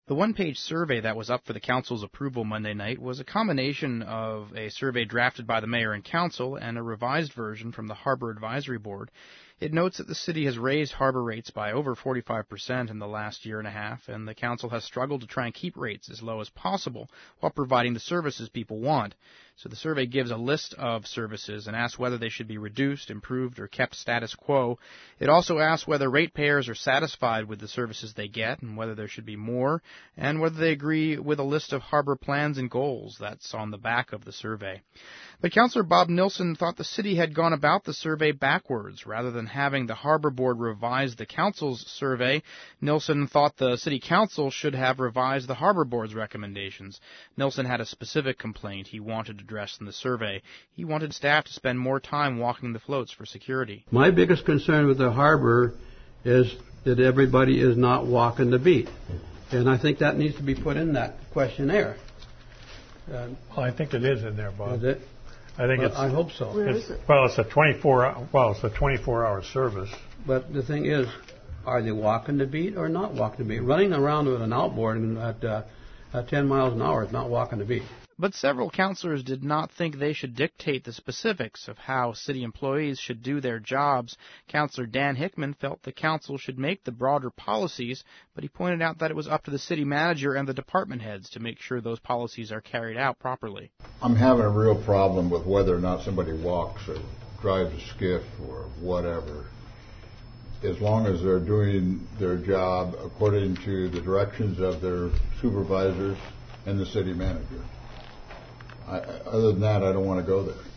The one-page survey that was up for the council's approval Monday night was a combination of a survey drafted by the mayor and council and a revised version from the Harbor Advisory Board. It notes that the city has raised harbor rates by over 45% in the last year and a half, and the council has struggled to try and keep rates as low as possible while providing the services people want. So the survey gives a list of services and asks whether they should be reduced, improved, or kept status quo. It also asks whether ratepayers are satisfied with the services they get and whether there should be more, and whether they agree with a list of harbor plans and goals that's on the back of the survey. But Councillor Bob Nilsson thought the city had gone about the survey backwards. Rather than having the Harbor Board revise the council's survey, Nilsson thought the city council should have revised the Harbor Board's recommendations. Nilsson had a specific complaint he wanted addressed in the survey. He wanted staff to spend more time walking the floats for security. My biggest concern with the harbor is that everybody is not walking the beat. And I think that needs to be put in that questionnaire. Well, I think it is in there, Bob. Is it? I think I hope so. It's a 24-hour service. But the thing is, are they walking the beat or not walking the beat? Running around with an outboard at 10 miles an hour is not walking the beat. But several councillors did not think they should dictate the specifics of how city employees should do their jobs. Councillor Dan Hickman felt the council should make the broader policies, but he pointed out that it was up to the city manager and the department heads to make sure those policies are carried out properly. I'm having a real problem with whether or not somebody walks or drives a skiff or whatever, as long as they're doing their job according to the directions of their supervisors and the city manager. Other than that, I don't want to go there.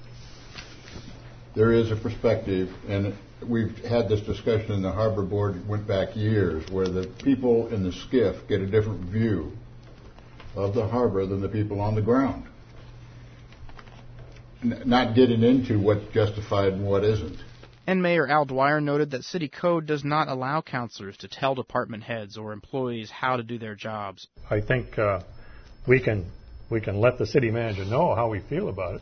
There is a perspective, and we've had this discussion in the Harbor Board, it went back years, where the people in the skiff get a different view of the harbor than the people on the ground. Not getting into what's justified and what isn't. And Mayor Al Dwyer noted that city code does not allow councillors to tell department heads or employees how to do their jobs. I think we can let the city manager know how we feel about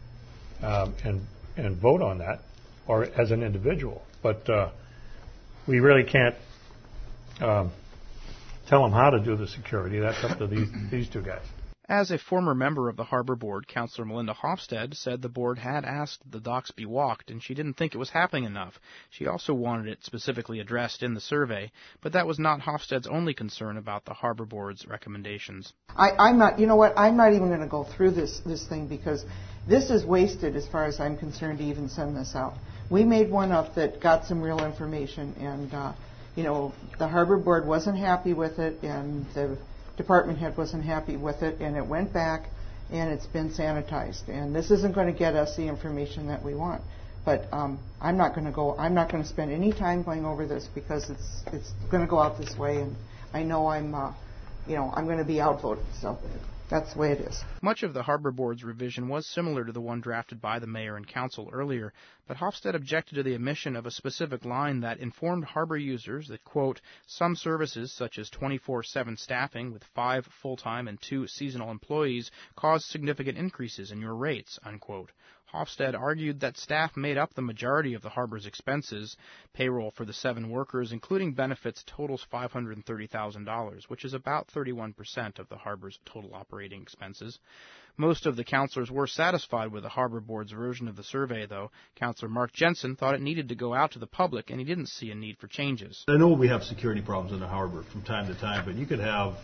it and vote on that, or as an individual. But we really can't tell them how to do the security. That's up to these two guys. As a former member of the Harbor Board, Councillor Melinda Hofstad said the board had asked the docks be walked, and she didn't think it was happening enough. She also wanted it specifically addressed in the survey, but that was not Hofstad's only concern about the Harbor Board's recommendations. I'm not even going to go through this thing, because this is wasted as far as I'm concerned to even send this out. We made one up that got some real information, and the Harbor Board wasn't happy with it, and the department head wasn't happy with it, and it went back and it's been sanitized. And this isn't going to get us the information that we want. But I'm not going to spend any time going over this, because it's going to go out this way, and I know I'm going to be outvoted. So that's the way it is. Much of the Harbor Board's revision was similar to the one drafted by the mayor and council earlier, but Hofstad objected to the omission of a specific line that informed harbor users that, quote, some services such as 24/7 staffing with 5 full-time and 2 seasonal employees caused significant increases in your rates, unquote. Hofstad argued that staff made up the majority of the harbor's expenses. Payroll for the 7 workers, including benefits, totals $530,000, which is about 31% of the harbor's total operating expenses. Most of the councillors were satisfied with the Harbor Board's version of the survey, though. Councillor Mark Jensen thought it needed to go out to the public, and he didn't see a need for changes. I know we have security problems in the harbor from time to time, but you could have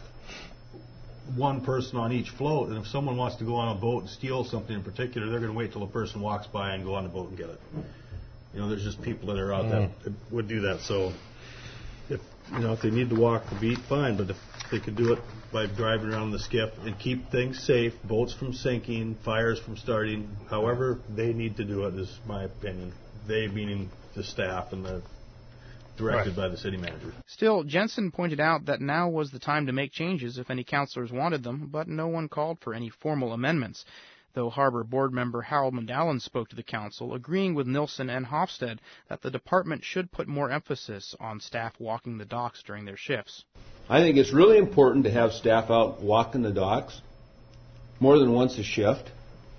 one person on each float, and if someone wants to go on a boat and steal something in particular, they're going to wait till a person walks by and go on the boat and get it. There's just people that are out that would do that. So if they need to walk the beat, fine, but if they could do it by driving around the skiff and keep things safe, boats from sinking, fires from starting, however they need to do it, is my opinion. They meaning the staff and the directed by the city manager. Still, Jensen pointed out that now was the time to make changes if any councillors wanted them, but no one called for any formal amendments. Though Harbor Board member Harold Mandalin spoke to the council, agreeing with Nilsson and Hofstad that the department should put more emphasis on staff walking the docks during their shifts. I think it's really important to have staff out walking the docks more than once a shift,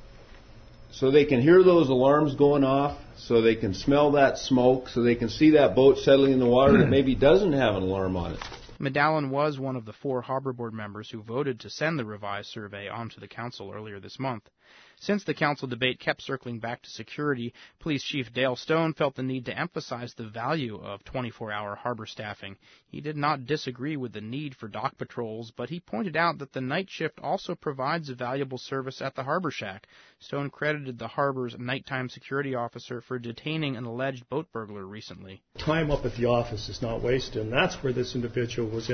so they can hear those alarms going off, so they can smell that smoke, so they can see that boat settling in the water that maybe doesn't have an alarm on it. Medallion was one of the 4 Harbor Board members who voted to send the revised survey onto the council earlier this month. Since the council debate kept circling back to security, Police Chief Dale Stone felt the need to emphasize the value of 24-hour harbor staffing. He did not disagree with the need for dock patrols, but he pointed out that the night shift also provides a valuable service at the Harbor Shack. Stone credited the harbor's nighttime security officer for detaining an alleged boat burglar recently. Time up at the office is not wasted, and that's where this individual was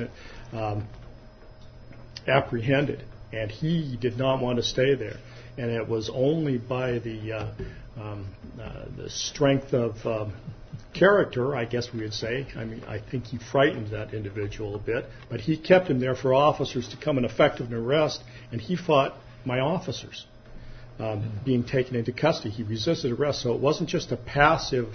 apprehended, and he did not want to stay there. And it was only by the strength of character, I guess we would say. I mean, I think he frightened that individual a bit, but he kept him there for officers to come and effect an arrest, and he fought my officers being taken into custody. He resisted arrest, so it wasn't just a passive,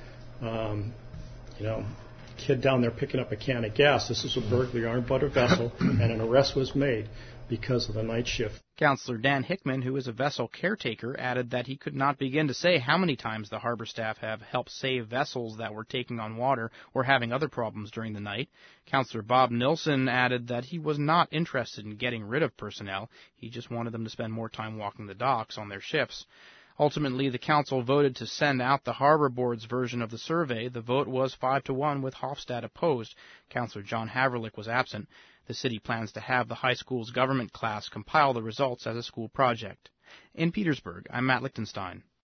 kid down there picking up a can of gas. This is a burglary armed but a vessel, and an arrest was made because of the night shift. Councillor Dan Hickman, who is a vessel caretaker, added that he could not begin to say how many times the harbor staff have helped save vessels that were taking on water or having other problems during the night. Councillor Bob Nilsson added that he was not interested in getting rid of personnel. He just wanted them to spend more time walking the docks on their shifts. Ultimately, the council voted to send out the Harbor Board's version of the survey. The vote was 5-1 with Hofstad opposed. Councillor John Haverlick was absent. The city plans to have the high school's government class compile the results as a school project. In Petersburg, I'm Matt Lichtenstein.